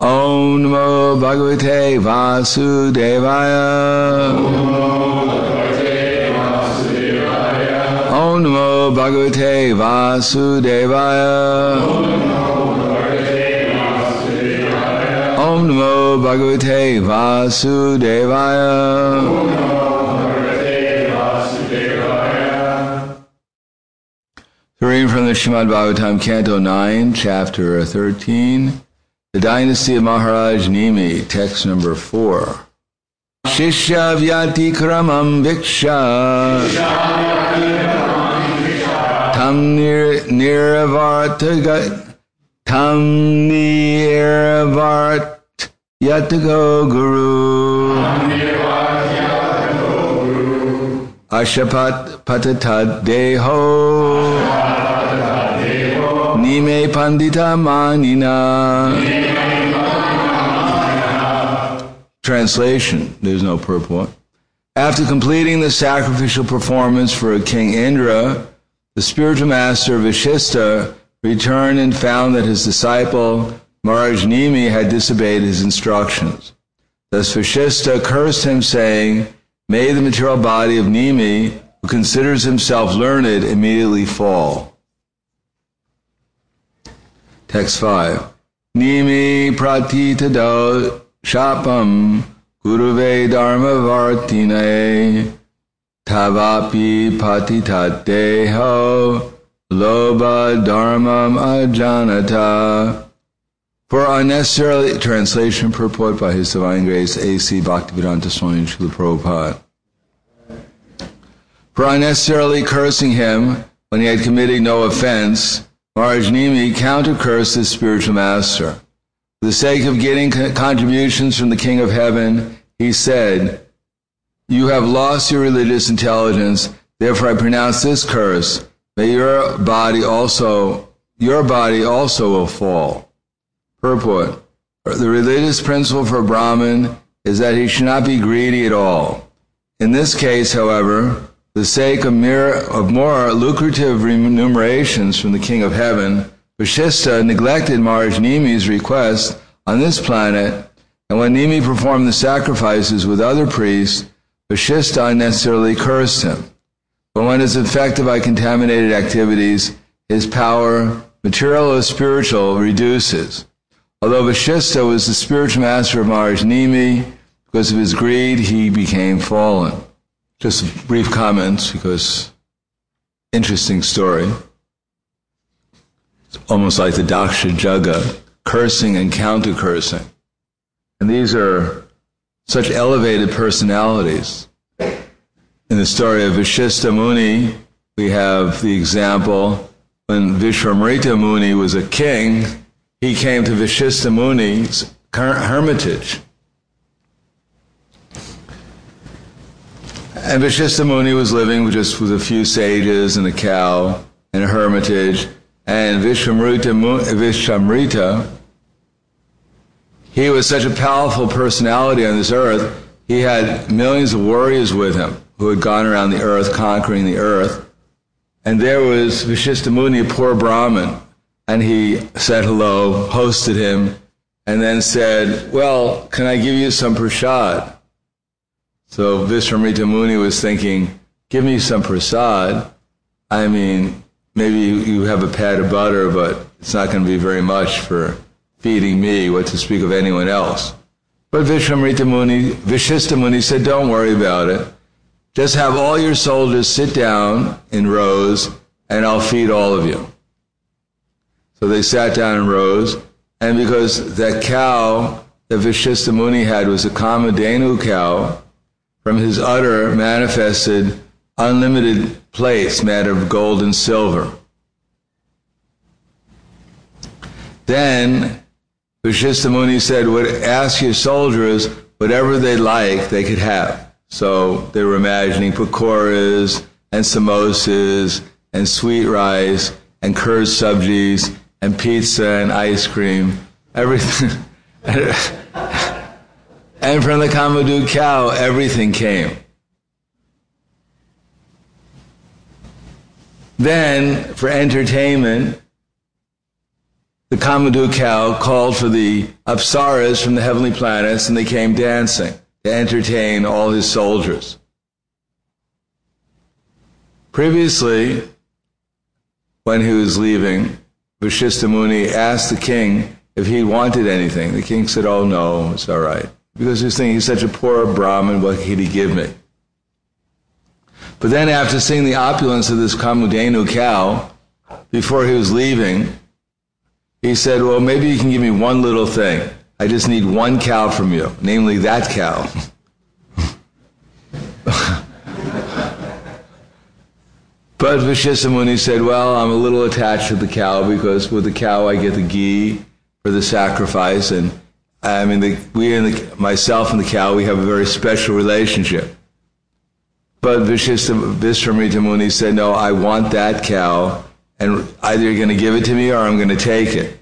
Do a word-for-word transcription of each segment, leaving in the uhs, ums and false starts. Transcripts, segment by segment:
Om Namo Bhagavate Vasudevaya. Om Namo Bhagavate Vasudevaya. Om Namo Bhagavate Vasudevaya. Reading from the Srimad Bhagavatam, Canto nine, Chapter thirteen, The Dynasty of Maharaj Nimi, text number four. Shishya Vyati Kramam Viksha Tam Niravartagat Tam Niravart Yatago Guru Ashapat Patatad Deho Nime Pandita Manina. Translation, there's no purport. After completing the sacrificial performance for King Indra, the spiritual master Vashishta returned and found that his disciple Maharaj Nimi had disobeyed his instructions. Thus Vashishta cursed him, saying, "May the material body of Nimi, who considers himself learned, immediately fall." Text five. Nimi pratitado shapam guruve dharma vartine tavapi patitat deho loba dharmam ajanata. For unnecessarily, translation purport by His Divine Grace A C Bhaktivedanta Swami Srila Prabhupada. For unnecessarily cursing him when he had committed no offense, Maharaj Nimi counter-cursed his spiritual master. For the sake of getting contributions from the King of Heaven, he said, "You have lost your religious intelligence, therefore I pronounce this curse. May your body also, your body also will fall." Purport. The religious principle for a Brahmin is that he should not be greedy at all. In this case, however, for the sake of, mere, of more lucrative remunerations from the King of Heaven, Vashishta neglected Maharaj Nimi's request on this planet, and when Nimi performed the sacrifices with other priests, Vashishta unnecessarily cursed him. But when it's affected by contaminated activities, his power, material or spiritual, reduces. Although Vashishta was the spiritual master of Maharaj Nimi, because of his greed, he became fallen. Just brief comments, because interesting story. It's almost like the Daksha Jaga, cursing and counter-cursing. And these are such elevated personalities. In the story of Vashishta Muni, we have the example when Vishwamrita Muni was a king, he came to Vashishta Muni's hermitage. And Vashishta Muni was living just with a few sages and a cow in a hermitage. And Vishwamrita, Vishwamrita, he was such a powerful personality on this earth, he had millions of warriors with him who had gone around the earth, conquering the earth. And there was Vashishta Muni, a poor Brahmin. And he said hello, hosted him, and then said, "Well, can I give you some prasad?" So Vishwamrita Muni was thinking, give me some prasad. I mean, maybe you have a pat of butter, but it's not going to be very much for feeding me, what to speak of anyone else. But Vishwamrita Muni, Vashishta Muni said, don't worry about it. Just have all your soldiers sit down in rows, and I'll feed all of you. So they sat down in rows, and because that cow that Vashishta Muni had was a Kamadhenu cow, from his udder manifested unlimited plates made of gold and silver. Then Vashishta Muni said, ask your soldiers whatever they like, they could have. So they were imagining pakoras and samosas and sweet rice and curd sabjis and pizza and ice cream, everything. And from the Kamadhu cow, everything came. Then, for entertainment, the Kamadhu cow called for the Apsaras from the heavenly planets, and they came dancing to entertain all his soldiers. Previously, when he was leaving, Vashishta Muni asked the king if he wanted anything. The king said, oh no, it's all right. Because he was thinking, he's such a poor Brahmin, what could he give me? But then after seeing the opulence of this Kamudenu cow, before he was leaving, he said, well, maybe you can give me one little thing. I just need one cow from you, namely that cow. But Vashishta Muni said, well, I'm a little attached to the cow because with the cow I get the ghee for the sacrifice, and I mean, the, we and the, myself and the cow, we have a very special relationship. But Vashishta, Vishwamrita Muni said, no, I want that cow, and either you're going to give it to me or I'm going to take it.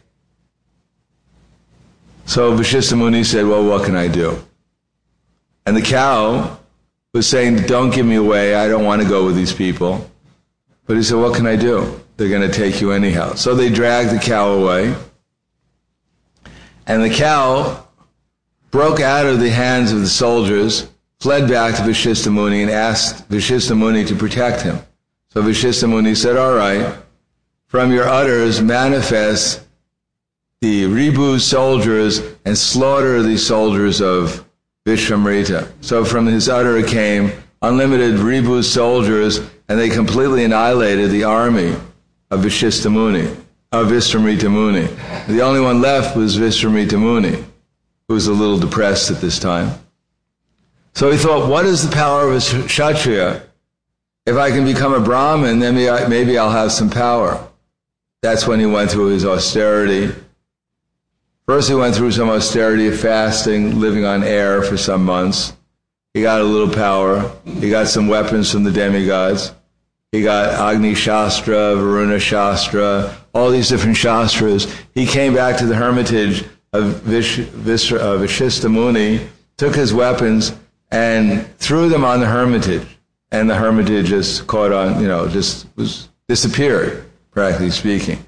So Vashishta Muni said, well, what can I do? And the cow was saying, don't give me away, I don't want to go with these people. But he said, what can I do? They're going to take you anyhow. So they dragged the cow away. And the cow broke out of the hands of the soldiers, fled back to Vashishta Muni and asked Vashishta Muni to protect him. So Vashishta Muni said, all right, from your udders manifest the Ribu soldiers and slaughter the soldiers of Vishwamrita. So from his udder came unlimited Ribu soldiers, and they completely annihilated the army of Vashishta Muni, of Vishwamrita Muni. The only one left was Vishwamrita Muni, who was a little depressed at this time. So he thought, what is the power of a Kshatriya? If I can become a Brahmin, then maybe, I, maybe I'll have some power. That's when he went through his austerity. First he went through some austerity of fasting, living on air for some months. He got a little power. He got some weapons from the demigods. He got Agni Shastra, Varuna Shastra, all these different Shastras. He came back to the hermitage of Vish, Vish, uh, Vashishta Muni, took his weapons, and threw them on the hermitage. And the hermitage just caught on, you know, just was disappeared, practically speaking.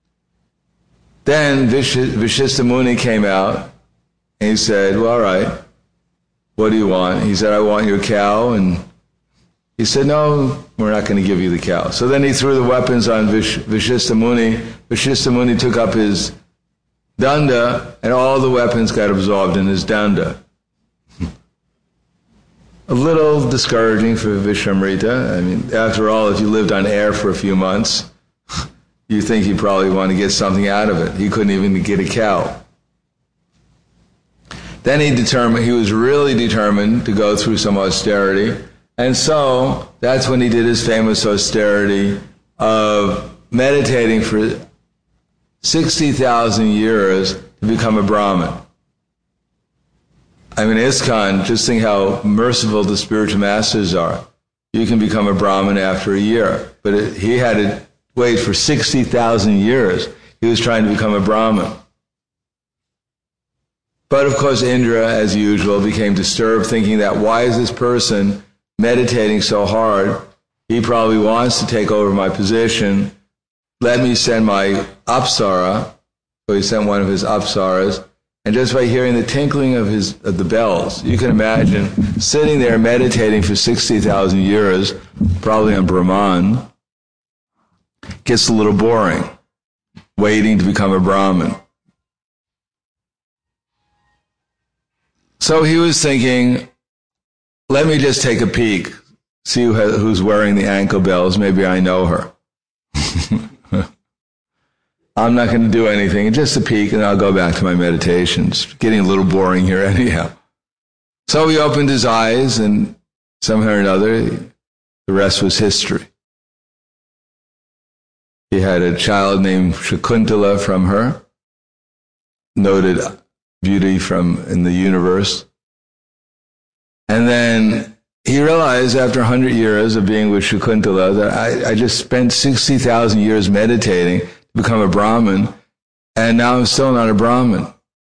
Then Vish, Vashishta Muni came out, and he said, well, all right, what do you want? He said, I want your cow. And he said, no, we're not going to give you the cow. So then he threw the weapons on Vish, Vashishta Muni. Vashishta Muni took up his danda, and all the weapons got absorbed in his danda. A little discouraging for Vishwamrita. I mean, after all, if you lived on air for a few months, you think he probably want to get something out of it. He couldn't even get a cow. Then he determined, he was really determined to go through some austerity. And so that's when he did his famous austerity of meditating for sixty thousand years to become a Brahmin. I mean, ISKCON, just think how merciful the spiritual masters are. You can become a Brahmin after a year. But it, he had to wait for sixty thousand years. He was trying to become a Brahmin. But of course, Indra, as usual, became disturbed, thinking that why is this person meditating so hard? He probably wants to take over my position. Let me send my Apsara. So he sent one of his Apsaras. And just by hearing the tinkling of his of the bells, you can imagine sitting there meditating for sixty thousand years, probably on Brahman, gets a little boring, waiting to become a Brahmin. So he was thinking, let me just take a peek, see who has, who's wearing the ankle bells. Maybe I know her. I'm not going to do anything, just a peek, and I'll go back to my meditations. Getting a little boring here anyhow. So he opened his eyes, and somehow or another, the rest was history. He had a child named Shakuntala from her, noted beauty from in the universe. And then he realized after one hundred years of being with Shakuntala that I, I just spent sixty thousand years meditating to become a Brahmin, and now I'm still not a Brahmin.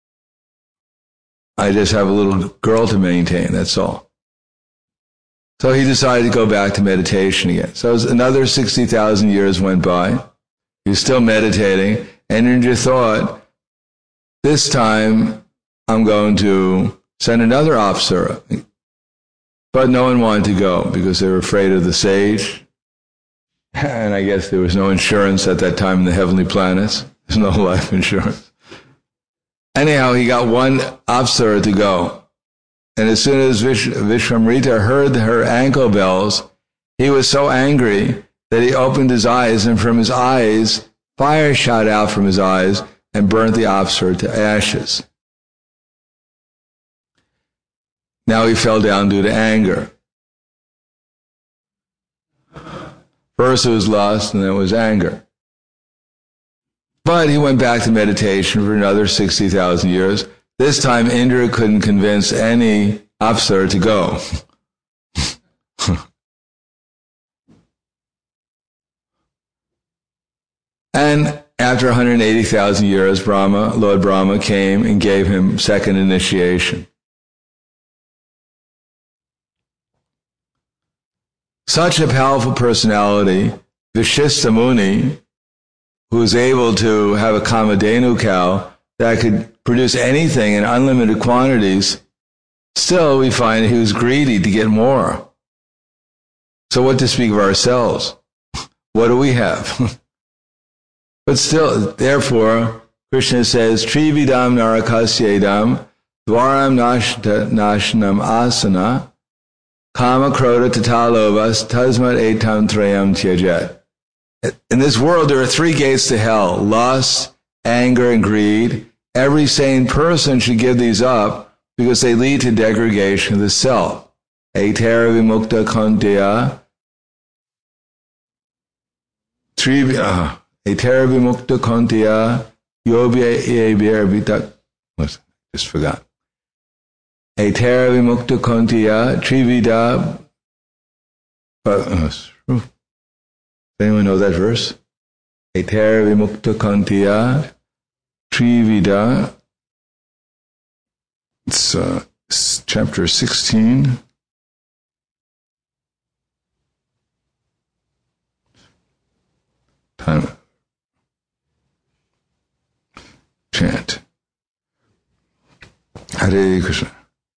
I just have a little girl to maintain, that's all. So he decided to go back to meditation again. So another sixty thousand years went by. He was still meditating, and Indra thought, this time I'm going to send another officer. But no one wanted to go because they were afraid of the sage. And I guess there was no insurance at that time in the heavenly planets. There's no life insurance. Anyhow, he got one officer to go. And as soon as Vish- Vishwamrita heard her ankle bells, he was so angry that he opened his eyes, and from his eyes, fire shot out from his eyes and burnt the officer to ashes. Now he fell down due to anger. First it was lust, and then it was anger. But he went back to meditation for another sixty thousand years. This time Indra couldn't convince any officer to go. And after one hundred eighty thousand years, Brahma, Lord Brahma came and gave him second initiation. Such a powerful personality, Vashishta Muni, who was able to have a Kamadhenu cow that could produce anything in unlimited quantities, still we find he was greedy to get more. So what to speak of ourselves? What do we have? But still, therefore, Krishna says, Trividam narakasyedam dvaram nashnam asana kama krodha tatalovas tasmat etam trayam tyajet. In this world, there are three gates to hell: lust, anger, and greed. Every sane person should give these up because they lead to degradation of the self. Etera vimukta kantya trivi Etera vimukta kantya yobya ebir vitak. Just forgot. Etera vimukta kantya trivida. Does anyone know that verse? Etera vimukta kantya trivida. It's, uh, it's chapter sixteen. Time. Chant. Hare Krishna.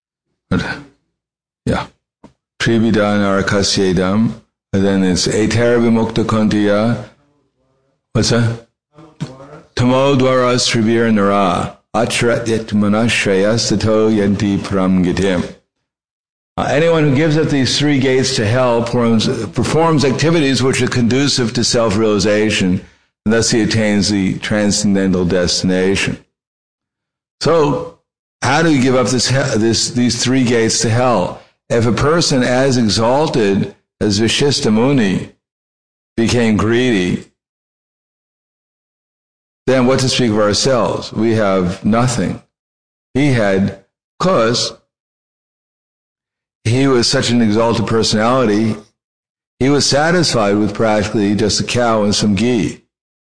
Yeah. Trivida narakasyedam. And then it's Etera vimukta kantya. What's that? Tamo dvaras trivir nara. Achrat yet manashrayas tato yanti param gitim. Anyone who gives up these three gates to hell performs, performs activities which are conducive to self-realization, and thus he attains the transcendental destination. So, how do you give up this, this, these three gates to hell? If a person as exalted as Vashishta Muni became greedy, then what to speak of ourselves? We have nothing. He had, because he was such an exalted personality, he was satisfied with practically just a cow and some ghee.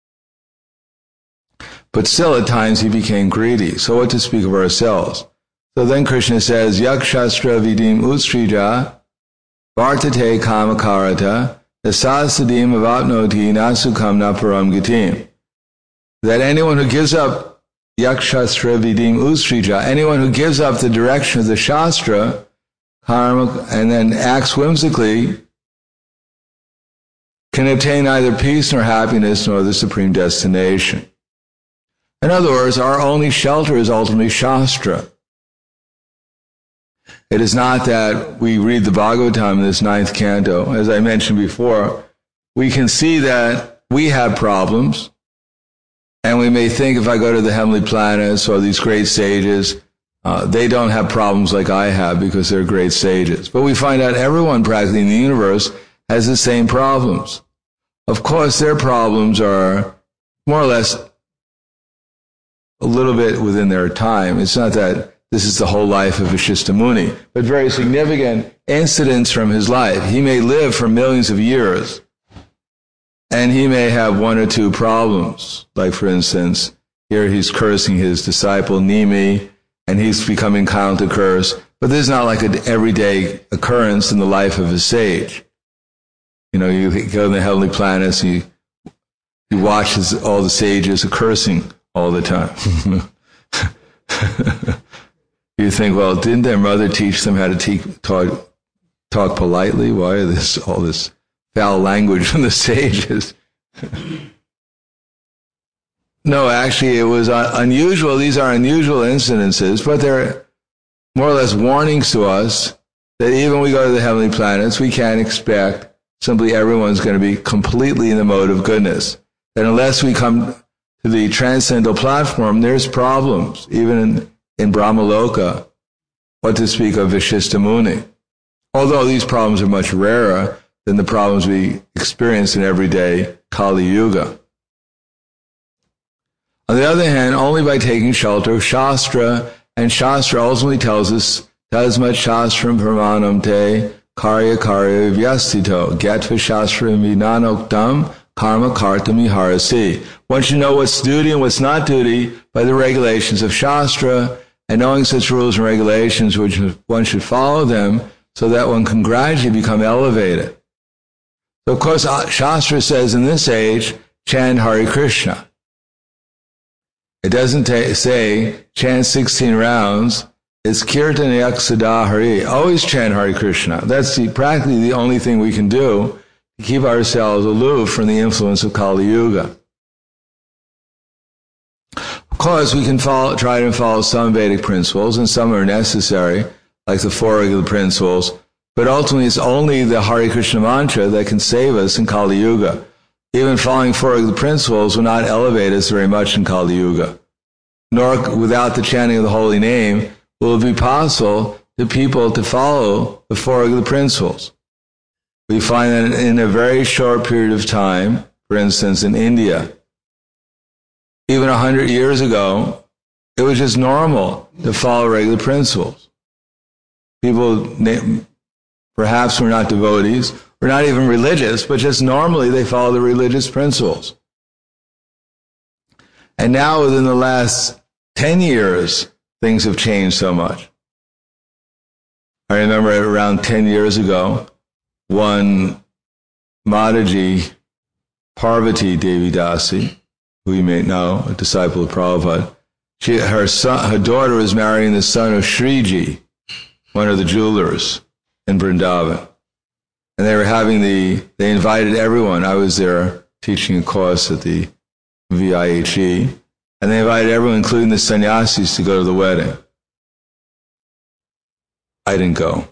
But still, at times, he became greedy. So what to speak of ourselves? So then Krishna says, Yakshastra vidim utstrija vartate kamakarata nasasadim avapnoti nasukam naparam gitim. That anyone who gives up Yakshastra vidim utstrija, anyone who gives up the direction of the Shastra, karma, and then acts whimsically, can obtain neither peace nor happiness nor the supreme destination. In other words, our only shelter is ultimately Shastra. It is not that we read the Bhagavatam in this ninth canto. As I mentioned before, we can see that we have problems, and we may think if I go to the heavenly planets or these great sages, uh, they don't have problems like I have because they're great sages. But we find out everyone practically in the universe has the same problems. Of course, their problems are more or less a little bit within their time. It's not that this is the whole life of Vashishta Muni, but very significant incidents from his life. He may live for millions of years, and he may have one or two problems. Like, for instance, here he's cursing his disciple Nimi, and he's becoming kind to curse. But this is not like an everyday occurrence in the life of a sage. You know, you go to the heavenly planets, you he watches all the sages cursing all the time. You think, well, didn't their mother teach them how to te- talk, talk politely? Why is this all this foul language from the sages? No, actually, it was unusual. These are unusual incidences, but they're more or less warnings to us that even when we go to the heavenly planets, we can't expect simply everyone's going to be completely in the mode of goodness. That unless we come to the transcendental platform, there's problems, even in, in Brahmaloka, what to speak of Vashishta Muni. Although these problems are much rarer than the problems we experience in everyday Kali Yuga. On the other hand, only by taking shelter of Shastra, and Shastra ultimately tells us, Tasmat Shastram Pramanam Te Karya Karya Vyastito Gatva Shastram Vinanoktam Karma Kartam Iharasi. Once you know what's duty and what's not duty by the regulations of Shastra, and knowing such rules and regulations, which one should follow them so that one can gradually become elevated. So of course, Shastra says in this age, chant Hare Krishna. It doesn't ta- say chant sixteen rounds. It's Kirtan Yaksada Hari. Always chant Hare Krishna. That's the, practically the only thing we can do to keep ourselves aloof from the influence of Kali Yuga. Of course, we can follow, try to follow some Vedic principles, and some are necessary, like the four regular principles, but ultimately it's only the Hare Krishna mantra that can save us in Kali Yuga. Even following four regular principles will not elevate us very much in Kali Yuga. Nor, without the chanting of the holy name, will it be possible to people to follow the four regular principles. We find that in a very short period of time, for instance, in India, even a hundred years ago, it was just normal to follow regular principles. People perhaps were not devotees, or not even religious, but just normally they follow the religious principles. And now within the last ten years, things have changed so much. I remember around ten years ago, one Mataji, Parvati Devi Dasi, who you may know, a disciple of Prabhupada, she, her, son, her daughter was marrying the son of Shriji, one of the jewelers in Vrindavan. And they were having the, they invited everyone. I was there teaching a course at the V I H E, and they invited everyone, including the sannyasis, to go to the wedding. I didn't go.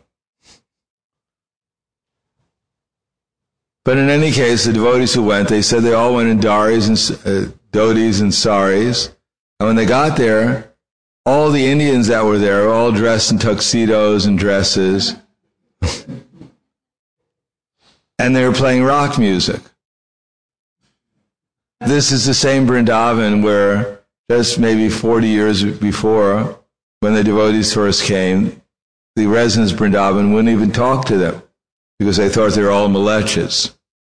But in any case, the devotees who went, they said they all went in dharis and uh, dhotis and saris. And when they got there, all the Indians that were there were all dressed in tuxedos and dresses. And they were playing rock music. This is the same Vrindavan where just maybe forty years before, when the devotees first came, the residents of Vrindavan wouldn't even talk to them because they thought they were all malechas.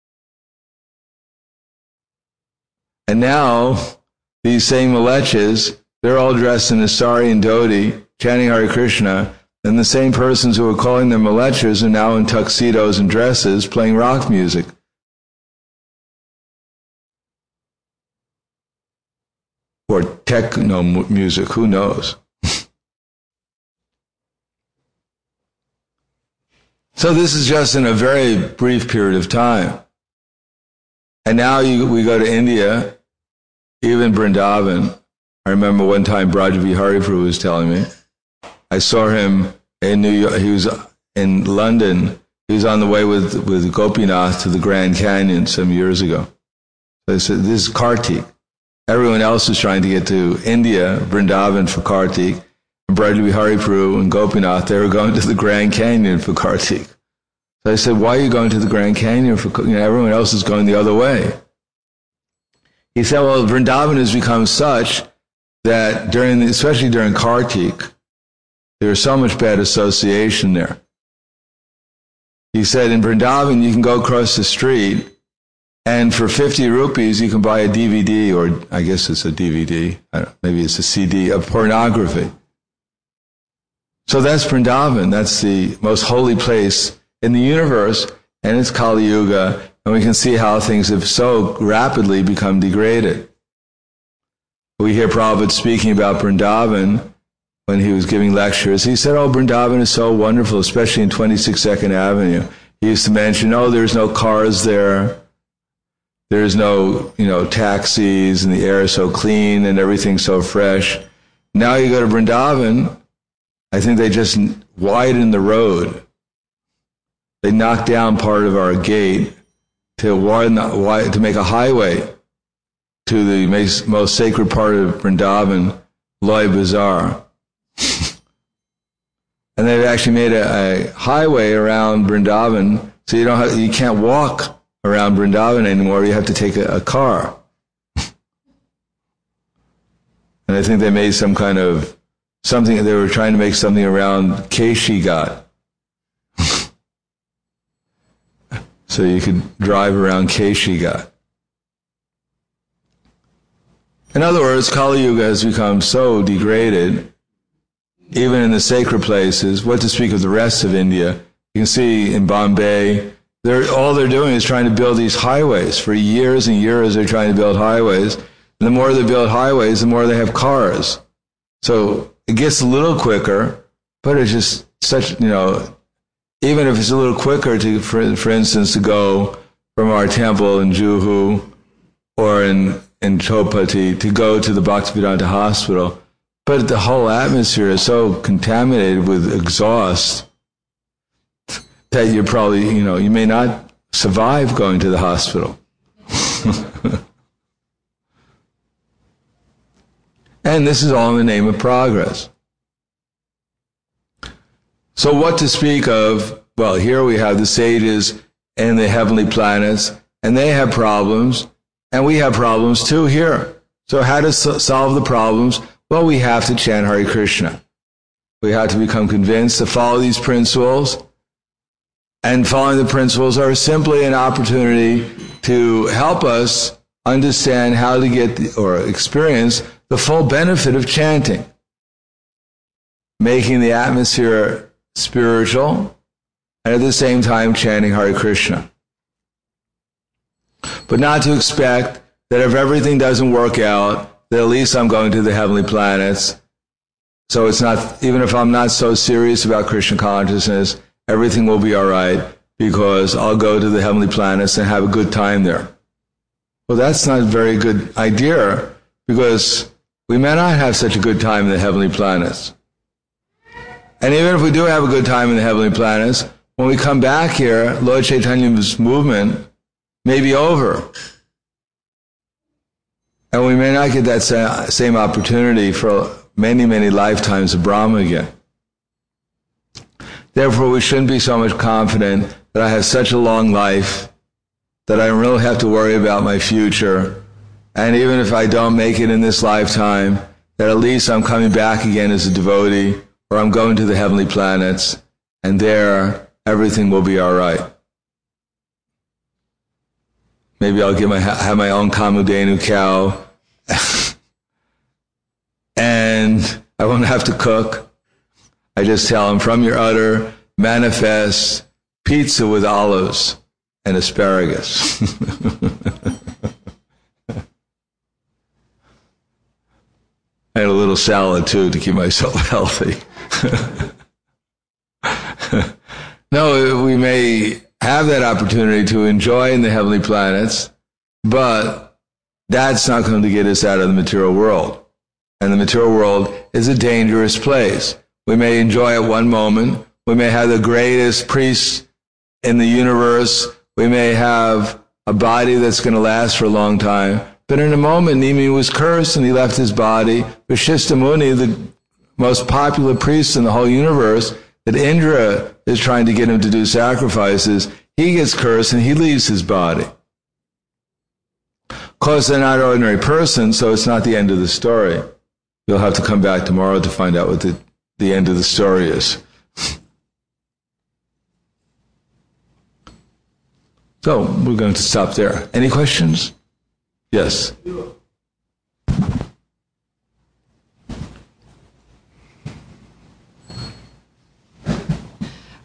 And now, these same malechas, they're all dressed in a sari and dhoti, chanting Hare Krishna, and the same persons who were calling them malechas are now in tuxedos and dresses playing rock music. Or techno music, who knows? So this is just in a very brief period of time. And now you, we go to India, even Vrindavan. I remember one time Braj Vihari Prabhu was telling me, I saw him in New York, he was in London, he was on the way with, with Gopinath to the Grand Canyon some years ago. They said, this is Kartik. Everyone else is trying to get to India, Vrindavan for Kartik. And Braj Vihari Prabhu and Gopinath, they were going to the Grand Canyon for Kartik. So I said, why are you going to the Grand Canyon for, you know, everyone else is going the other way. He said, well, Vrindavan has become such that during, the, especially during Kartik, there's so much bad association there. He said, in Vrindavan, you can go across the street, and for fifty rupees, you can buy a D V D, or I guess it's a D V D, I don't know, maybe it's a C D, of pornography. So that's Vrindavan. That's the most holy place in the universe, and it's Kali Yuga. And And we can see how things have so rapidly become degraded. We hear Prabhupada speaking about Vrindavan when he was giving lectures. He said, oh, Vrindavan is so wonderful, especially in twenty-sixth Avenue. He used to mention, oh, there's no cars there. There's no, you know, taxis, and the air is so clean and everything's so fresh. Now you go to Vrindavan, I think they just widen the road. They knocked down part of our gate to widen, to make a highway to the most sacred part of Vrindavan, Loy Bazaar. And they've actually made a, a highway around Vrindavan, so you don't have, you can't walk around Vrindavan anymore. You have to take a, a car. And I think they made some kind of something. They were trying to make something around Keshi Ghat, so you could drive around Keshi Ghat. In other words, Kali Yuga has become so degraded, even in the sacred places, what to speak of the rest of India. You can see in Bombay, they're, all they're doing is trying to build these highways. For years and years they're trying to build highways. And the more they build highways, the more they have cars. So it gets a little quicker, but it's just such, you know, even if it's a little quicker to, for, for instance, to go from our temple in Juhu or in in Chopati to go to the Bhaktivedanta hospital, but the whole atmosphere is so contaminated with exhaust that you're probably, you know, you may not survive going to the hospital. And this is all in the name of progress. So what to speak of? Well, here we have the sages and the heavenly planets, and they have problems. And we have problems too here. So how to so- solve the problems? Well, we have to chant Hare Krishna. We have to become convinced to follow these principles. And following the principles are simply an opportunity to help us understand how to get the, or experience the full benefit of chanting. Making the atmosphere spiritual, and at the same time chanting Hare Krishna. But not to expect that if everything doesn't work out, that at least I'm going to the heavenly planets. So it's not, even if I'm not so serious about Krishna consciousness, everything will be all right because I'll go to the heavenly planets and have a good time there. Well, that's not a very good idea, because we may not have such a good time in the heavenly planets. And even if we do have a good time in the heavenly planets, when we come back here, Lord Chaitanya's movement may be over. And we may not get that same opportunity for many, many lifetimes of Brahma again. Therefore, we shouldn't be so much confident that I have such a long life that I don't really have to worry about my future. And even if I don't make it in this lifetime, that at least I'm coming back again as a devotee, or I'm going to the heavenly planets, and there everything will be all right. Maybe I'll get my, have my own Kamudenu cow, and I won't have to cook. I just tell him, from your udder, manifest pizza with olives and asparagus. And a little salad, too, to keep myself healthy. No, we may have that opportunity to enjoy in the heavenly planets, but that's not going to get us out of the material world. And the material world is a dangerous place. We may enjoy it one moment. We may have the greatest priest in the universe. We may have a body that's going to last for a long time. But in a moment, Nimi was cursed and he left his body. Vashishta Muni, the most popular priest in the whole universe, that Indra is trying to get him to do sacrifices, he gets cursed and he leaves his body. Of course, they're not an ordinary person, so it's not the end of the story. You'll have to come back tomorrow to find out what the, the end of the story is. So, we're going to stop there. Any questions? Yes.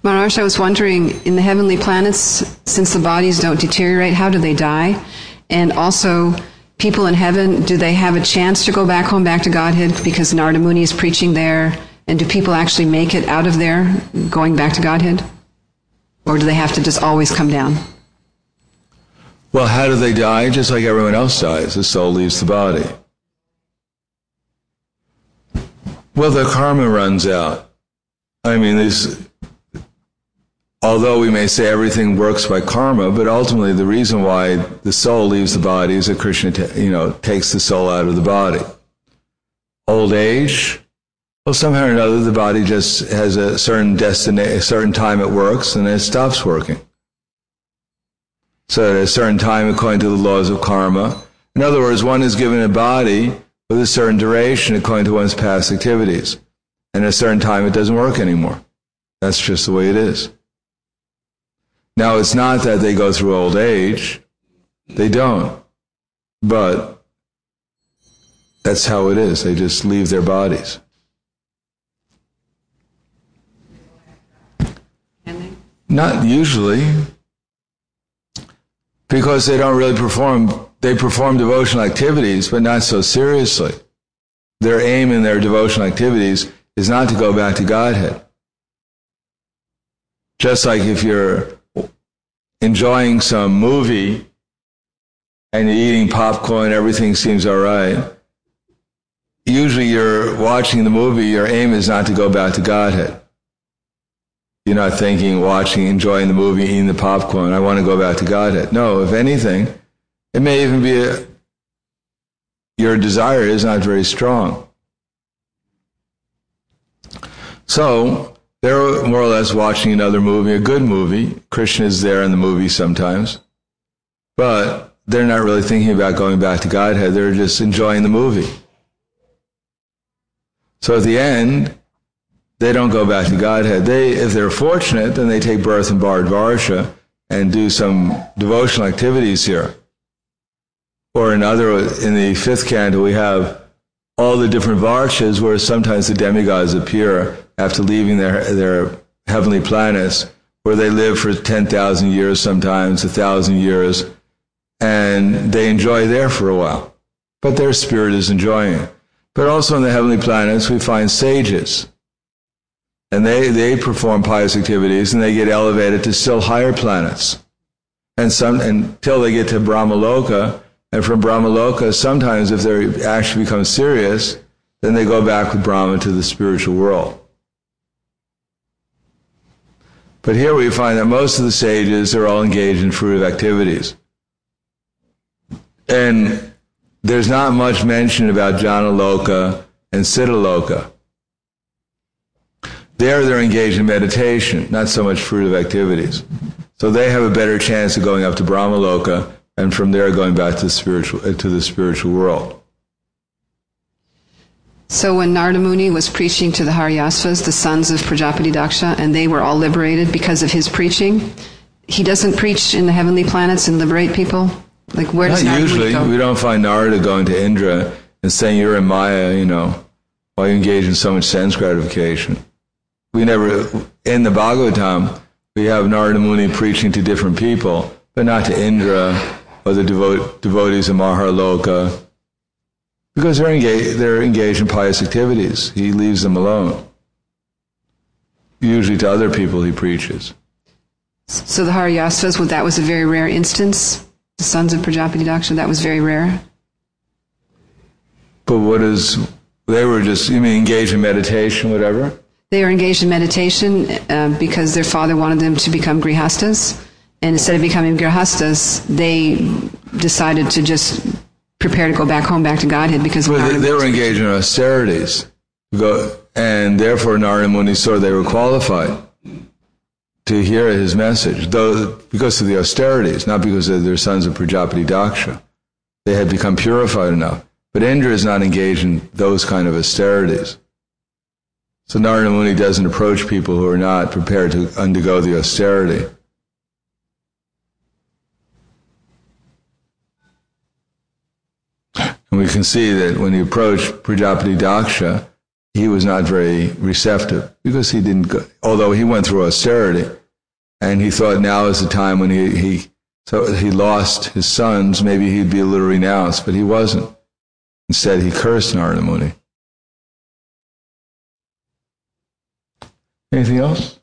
Maharaj, I was wondering, in the heavenly planets, since the bodies don't deteriorate, how do they die? And also, people in heaven, do they have a chance to go back home, back to Godhead, because Narada Muni is preaching there? And do people actually make it out of there, going back to Godhead? Or do they have to just always come down? Well, how do they die? Just like everyone else dies. The soul leaves the body. Well, the karma runs out. I mean, this, although we may say everything works by karma, but ultimately the reason why the soul leaves the body is that Krishna, you know, takes the soul out of the body. Old age, well, somehow or another, the body just has a certain destination, a certain time it works, and then it stops working. So at a certain time, according to the laws of karma, in other words, one is given a body with a certain duration according to one's past activities. And at a certain time, it doesn't work anymore. That's just the way it is. Now, it's not that they go through old age. They don't. But that's how it is. They just leave their bodies. Not usually. Because they don't really perform, they perform devotional activities, but not so seriously. Their aim in their devotional activities is not to go back to Godhead. Just like if you're enjoying some movie and you're eating popcorn, everything seems all right. Usually you're watching the movie, your aim is not to go back to Godhead. You're not thinking, watching, enjoying the movie, eating the popcorn, I want to go back to Godhead. No, if anything, it may even be a, your desire is not very strong. So, they're more or less watching another movie, a good movie. Krishna is there in the movie sometimes. But they're not really thinking about going back to Godhead. They're just enjoying the movie. So at the end, they don't go back to Godhead. They, if they're fortunate, then they take birth in Bharatvarsha and do some devotional activities here. Or in other, in the fifth canto, we have all the different varshas where sometimes the demigods appear after leaving their their heavenly planets, where they live for ten thousand years, sometimes a thousand years, and they enjoy there for a while. But their spirit is enjoying it. But also in the heavenly planets, we find sages. And they, they perform pious activities, and they get elevated to still higher planets. And some until they get to Brahmaloka, and from Brahmaloka, sometimes if they actually become serious, then they go back with Brahma to the spiritual world. But here we find that most of the sages are all engaged in fruitive activities. And there's not much mention about Janaloka and Siddhaloka. There they're engaged in meditation, not so much fruitive activities. So they have a better chance of going up to Brahmaloka, and from there going back to the spiritual, to the spiritual world. So when Narada Muni was preaching to the Haryasvas, the sons of Prajapati Daksha, and they were all liberated because of his preaching, he doesn't preach in the heavenly planets and liberate people? Like, where does Not Narada usually. Muni go? We don't find Narada going to Indra and saying, you're in Maya, you know, why you engage in so much sense gratification. We never, in the Bhagavatam, we have Narada Muni preaching to different people, but not to Indra or the devo- devotees of Maharloka, because they're engaged, they're engaged in pious activities. He leaves them alone. Usually to other people he preaches. So the Haryasvas, well, that was a very rare instance. The sons of Prajapati Daksha, that was very rare. But what is, they were just, you mean engaged in meditation, whatever? They were engaged in meditation uh, because their father wanted them to become grihastas. And instead of becoming grihastas, they decided to just prepare to go back home, back to Godhead because of well, they, they were engaged in austerities. Go, and therefore Narada Muni saw they were qualified to hear his message, though because of the austerities, not because of their sons of Prajapati Daksha. They had become purified enough. But Indra is not engaged in those kind of austerities. So Narada Muni doesn't approach people who are not prepared to undergo the austerity. And we can see that when he approached Prajapati Daksha, he was not very receptive because he didn't go, although he went through austerity, and he thought now is the time when he, he so he lost his sons, maybe he'd be a little renounced, but he wasn't. Instead, he cursed Narada Muni. Anything else?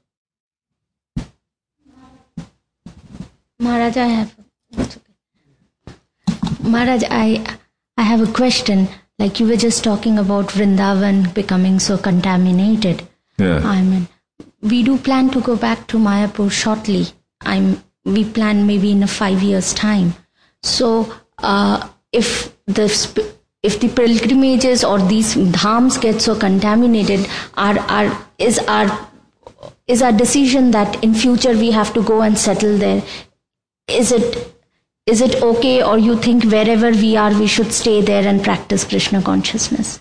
Maharaj, I have okay. Maharaj, I I have a question. Like you were just talking about Vrindavan becoming so contaminated. Yeah. I mean, we do plan to go back to Mayapur shortly. I'm. We plan maybe in a five years time. So, uh, if the sp- if the pilgrimages or these dhams get so contaminated, our our is our is our decision that in future we have to go and settle there. Is it is it okay, or you think wherever we are we should stay there and practice Krishna consciousness?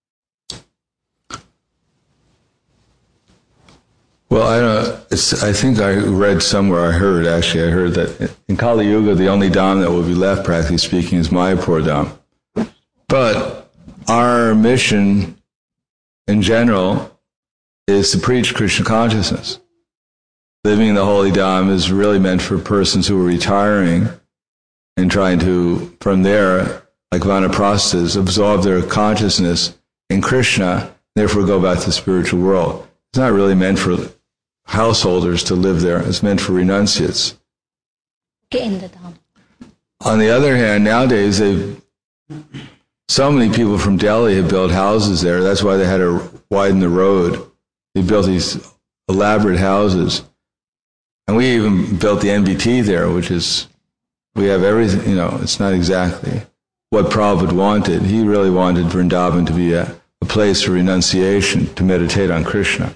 Well, I don't. It's, I think I read somewhere. I heard actually. I heard that in Kali Yuga, the only dham that will be left, practically speaking, is Mayapur dham. But our mission, in general, is to preach Krishna consciousness. Living in the holy dham is really meant for persons who are retiring and trying to, from there, like vanaprasthas, absorb their consciousness in Krishna, therefore go back to the spiritual world. It's not really meant for householders to live there. It's meant for renunciates. In the dham. On the other hand, nowadays, they've, so many people from Delhi have built houses there. That's why they had to widen the road. They built these elaborate houses. And we even built the N B T there, which is, we have everything, you know, it's not exactly what Prabhupada wanted. He really wanted Vrindavan to be a, a place of renunciation, to meditate on Krishna.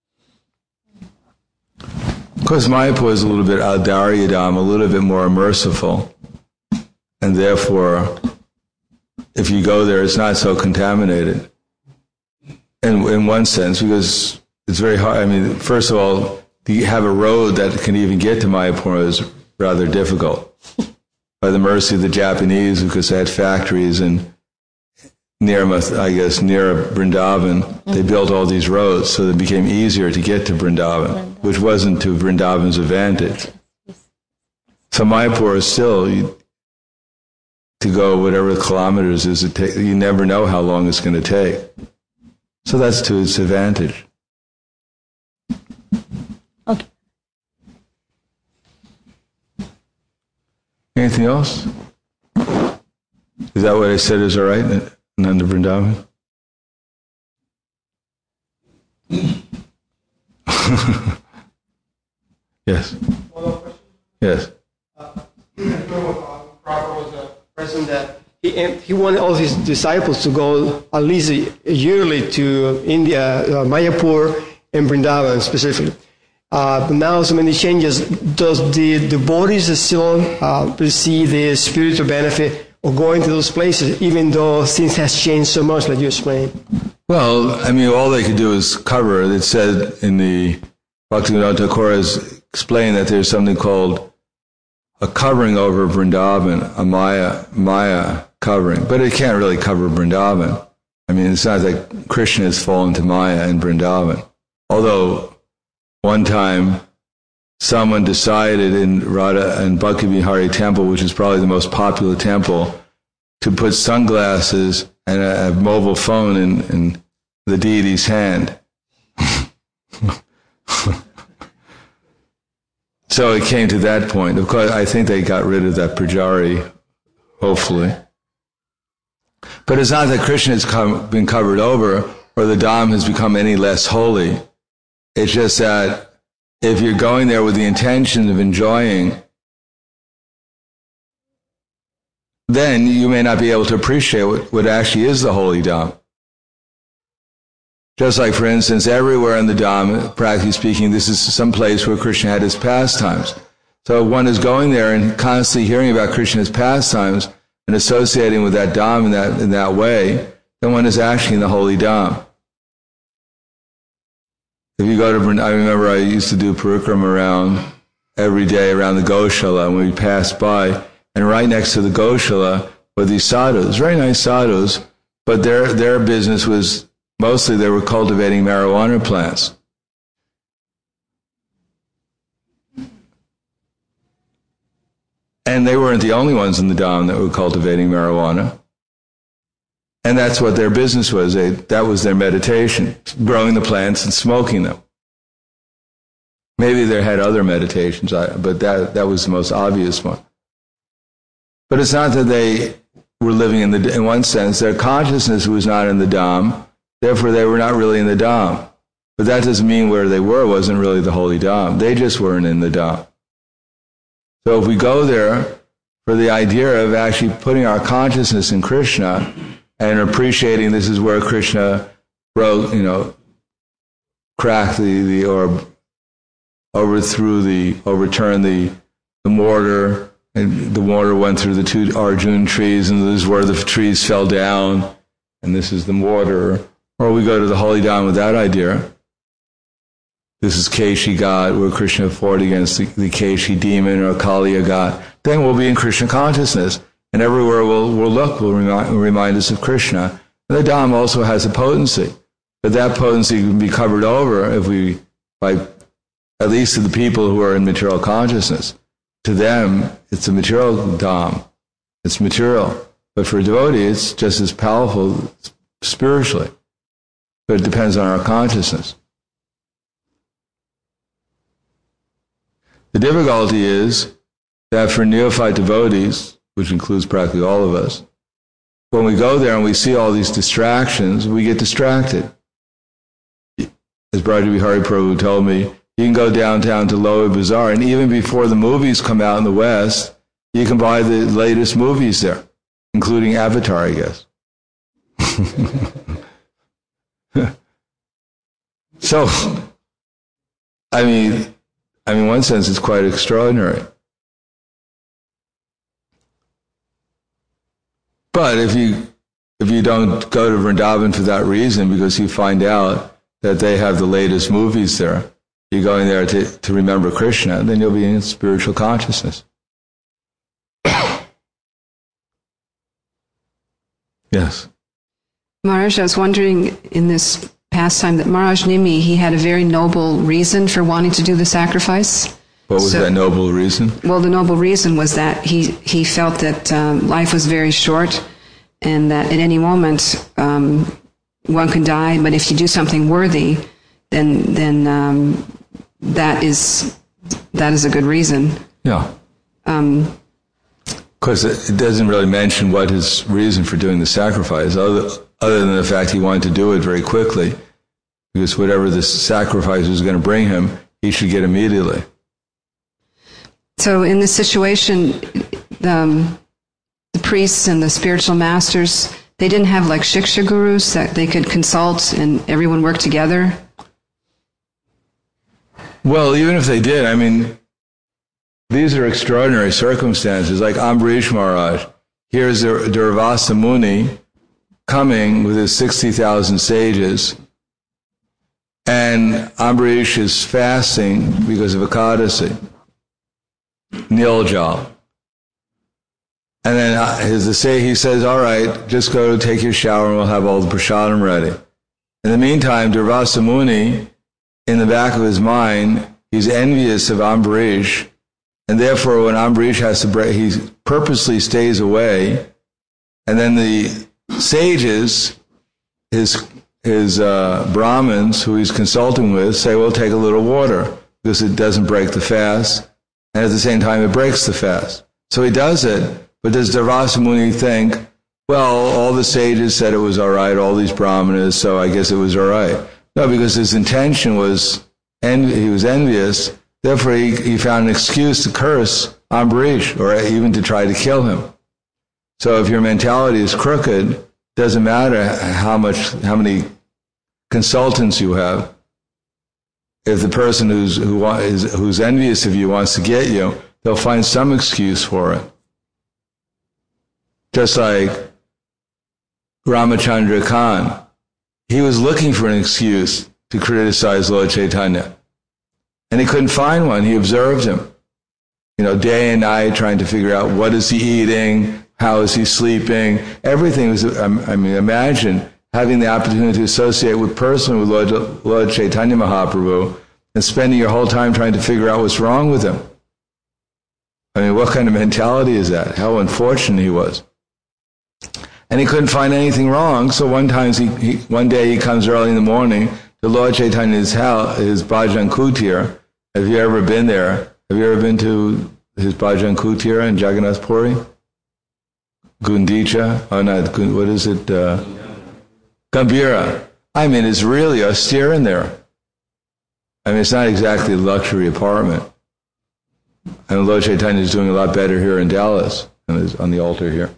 Of course, Mayapur is a little bit Audarya dham, a little bit more merciful. And therefore, if you go there, it's not so contaminated. In, in one sense, because it's very hard. I mean, first of all, to have a road that can even get to Mayapur is rather difficult. By the mercy of the Japanese, because they had factories and near, I guess, near Vrindavan, mm-hmm. they built all these roads, so it became easier to get to Vrindavan, Vrindavan. which wasn't to Vrindavan's advantage. So Mayapur is still, you, to go whatever kilometers is it take, you never know how long it's going to take. So that's to its advantage. Okay. Anything else? Is that what I said is all right? Nanda Vrindavan? Yes. Yes. Uh, Prabhupada was a person that he he wanted all his disciples to go at least yearly to India, uh, Mayapur, and Vrindavan specifically. Uh, but now so many changes. Does the devotees still uh, receive the spiritual benefit of going to those places, even though things has changed so much, like you explained? Well, I mean, all they could do is cover. It said in the Bhaktivinoda Thakur has explained that there's something called a covering over Vrindavan, a Maya, Maya covering. But it can't really cover Vrindavan. I mean, it's not that Krishna has fallen to Maya in Vrindavan. Although one time someone decided in Radha and Bhakti Vihari temple, which is probably the most popular temple, to put sunglasses and a, a mobile phone in, in the deity's hand. So it came to that point. Of course, I think they got rid of that Pujari, hopefully. But it's not that Krishna has come, been covered over or the Dham has become any less holy. It's just that if you're going there with the intention of enjoying, then you may not be able to appreciate what, what actually is the holy Dham. Just like, for instance, everywhere in the Dham, practically speaking, this is some place where Krishna had his pastimes. So if one is going there and constantly hearing about Krishna's pastimes and associating with that Dham in that, in that way, then one is actually in the holy Dham. If you go to, I remember I used to do parikrama around every day around the Goshala, and we passed by, and right next to the Goshala were these sadhus, very nice sadhus, but their their business was Mostly they were cultivating marijuana plants. And they weren't the only ones in the Dham that were cultivating marijuana. And that's what their business was. They, that was their meditation, growing the plants and smoking them. Maybe they had other meditations, but that, that was the most obvious one. But it's not that they were living in the, in one sense, their consciousness was not in the Dham, therefore they were not really in the Dham. But that doesn't mean where they were wasn't really the holy Dham. They just weren't in the Dham. So if we go there for the idea of actually putting our consciousness in Krishna and appreciating this is where Krishna broke, you know, cracked the, the or overthrew the, overturned the, the mortar, and the mortar went through the two Arjun trees, and this is where the trees fell down, and this is the mortar. Or we go to the holy Dham with that idea. This is Keshi God, where Krishna fought against the, the Keshi demon or Kaliya God. Then we'll be in Krishna consciousness. And everywhere we'll, we'll look will remind, will remind us of Krishna. And the Dham also has a potency. But that potency can be covered over if we, by at least to the people who are in material consciousness. To them, it's a material Dham. It's material. But for a devotee, it's just as powerful spiritually. But it depends on our consciousness. The difficulty is that for neophyte devotees, which includes practically all of us, when we go there and we see all these distractions, we get distracted. As Bharati Vihari Prabhu told me, you can go downtown to Lower Bazaar, and even before the movies come out in the West, you can buy the latest movies there, including Avatar, I guess. So, I mean, I mean, in one sense, it's quite extraordinary. But if you if you don't go to Vrindavan for that reason, because you find out that they have the latest movies there, you're going there to, to remember Krishna, then you'll be in spiritual consciousness. Yes. Maharaj, I was wondering in this pastime that Maharaj Nimi, he had a very noble reason for wanting to do the sacrifice. What was so, that noble reason? Well, the noble reason was that he, he felt that um, life was very short and that at any moment um, one could die, but if you do something worthy, then then um, that is that is a good reason. Yeah. Um, Because it, it doesn't really mention what his reason for doing the sacrifice, other, other than the fact he wanted to do it very quickly, because whatever the sacrifice was going to bring him, he should get immediately. So in this situation, um, the priests and the spiritual masters, they didn't have like Shiksha gurus that they could consult and everyone work together? Well, even if they did, I mean, these are extraordinary circumstances, like Ambarish Maharaj. Here's Durvasa Muni coming with his sixty thousand sages, and Ambarish is fasting because of Ekadasi, Niljal. And then as they say, he says, all right, just go take your shower and we'll have all the prasadam ready. In the meantime, Durvasa Muni, in the back of his mind, he's envious of Ambarish. And therefore, when Ambarish has to break, he purposely stays away. And then the sages, his his uh, Brahmins, who he's consulting with, say, well, take a little water, because it doesn't break the fast. And at the same time, it breaks the fast. So he does it. But does Durvasa Muni think, well, all the sages said it was all right, all these Brahmanas, so I guess it was all right. No, because his intention was, en- he was envious. Therefore, he, he found an excuse to curse Ambarish, or even to try to kill him. So if your mentality is crooked, it doesn't matter how much, how many consultants you have. If the person who's who is who's envious of you wants to get you, they'll find some excuse for it. Just like Ramachandra Khan, he was looking for an excuse to criticize Lord Chaitanya. And he couldn't find one. He observed him, you know, day and night, trying to figure out what is he eating, how is he sleeping. Everything was, I mean, imagine having the opportunity to associate with personally with Lord, Lord Chaitanya Mahaprabhu and spending your whole time trying to figure out what's wrong with him. I mean, what kind of mentality is that? How unfortunate he was. And he couldn't find anything wrong, so one time he, he one day he comes early in the morning to Lord Chaitanya's house, his Bhajan Kutir. Have you ever been there? Have you ever been to his Bhajan Kutir in Jagannath Puri? Gundicha? Oh, not, what is it? Uh, Gambhira. I mean, it's really austere in there. I mean, it's not exactly a luxury apartment. And Lord Chaitanya is doing a lot better here in Dallas, on the altar here.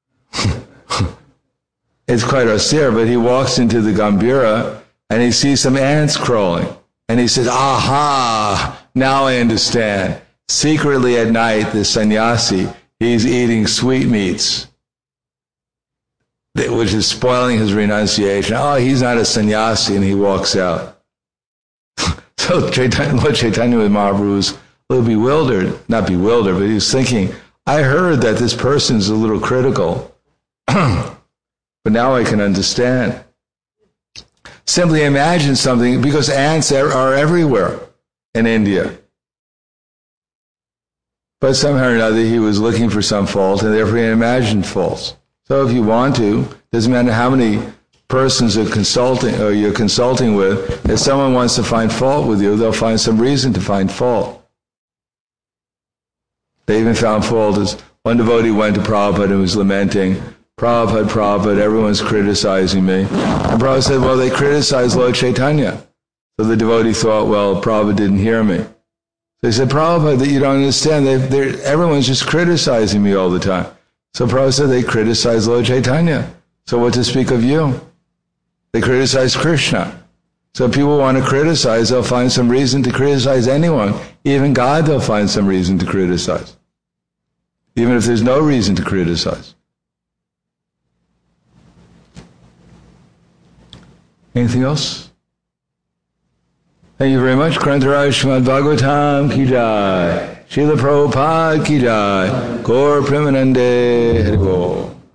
It's quite austere, but he walks into the Gambhira and he sees some ants crawling. And he says, aha, now I understand. Secretly at night, this sannyasi, he's eating sweetmeats, which is spoiling his renunciation. Oh, he's not a sannyasi, and he walks out. So Chaitanya, Lord Chaitanya Mahaprabhu was a little bewildered, not bewildered, but he was thinking, I heard that this person is a little critical, but now I can understand. Simply imagine something, because ants are, are everywhere in India. But somehow or another he was looking for some fault, and therefore he imagined faults. So if you want to, doesn't matter how many persons are consulting or you're consulting with, if someone wants to find fault with you, they'll find some reason to find fault. They even found fault as one devotee went to Prabhupada and was lamenting, Prabhupada, Prabhupada, everyone's criticizing me. And Prabhupada said, well, they criticized Lord Chaitanya. So the devotee thought, well, Prabhupada didn't hear me. So he said, Prabhupada, that you don't understand, they, they're, everyone's just criticizing me all the time. So Prabhupada said, they criticize Lord Chaitanya. So what to speak of you? They criticize Krishna. So if people want to criticize, they'll find some reason to criticize anyone. Even God, they'll find some reason to criticize. Even if there's no reason to criticize. Anything else? Thank you very much. Grantaraj Srimad Bhagavatam ki jai. Srila Prabhupada ki jai. Gaur Premanande Hari Bol.